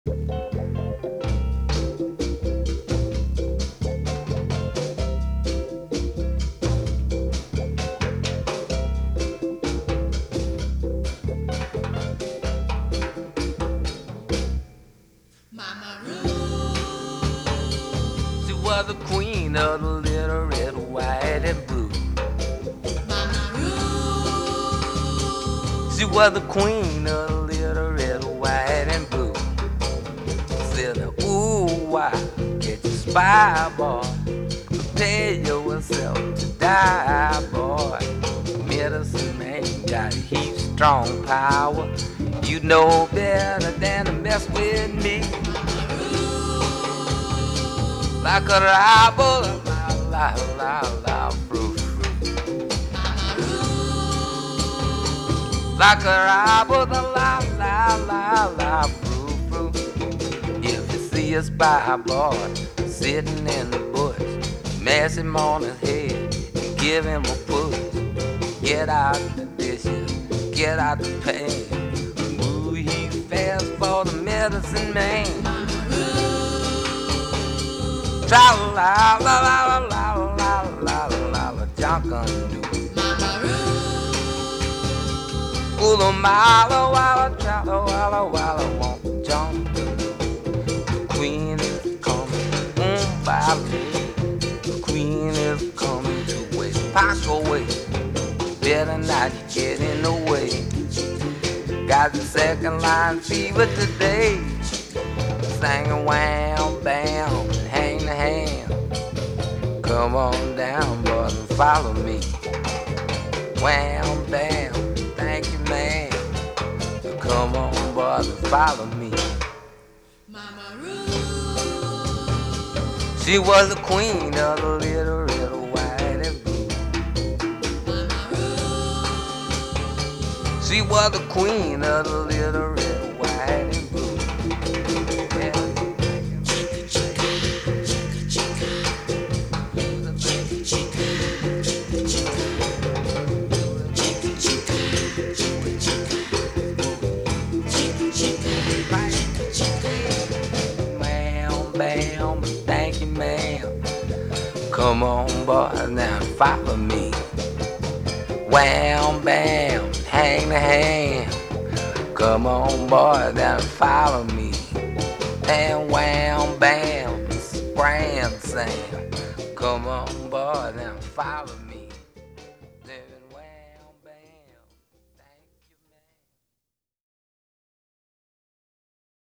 Mama Ruth. She was the queen of the little red, white, and blue. Mama Ruth. She was the queen of the little red, white, and blue. Said, ooh, why can't you spy, boy? Prepare yourself to die, boy. Medicine man got heap strong power. You know better than to mess with me. Like a rival, la la la, fruit. Like a rival, la la la la, fruit. If you see a spy boy sitting in the bush, mash him on his head and give him a push. Get out the dishes, get out the pan. Move he fast for the medicine man. Tra la la la la la la la la la, Junkanoo. Ooh, mala walla, tra walla walla, won't jump. The queen is coming, by me. The queen is coming to West Parkway. Better not get in the way. Got the second line fever today. Singing wham bam, hang the hand. Come on down, boys, and follow me. Wham bam, thank you, man. Come on, boys, and follow me. Mama Ruth. She was the queen of the little red, white, and blue. Mama Ruth. She was the queen of the little red, white, and blue. Bam, thank you, ma'am. Come on, boy, now follow me. Wham, bam, hang the hand. Come on, boy, now follow me. And wham, bam, scram, Sam. Come on, boy, now follow me.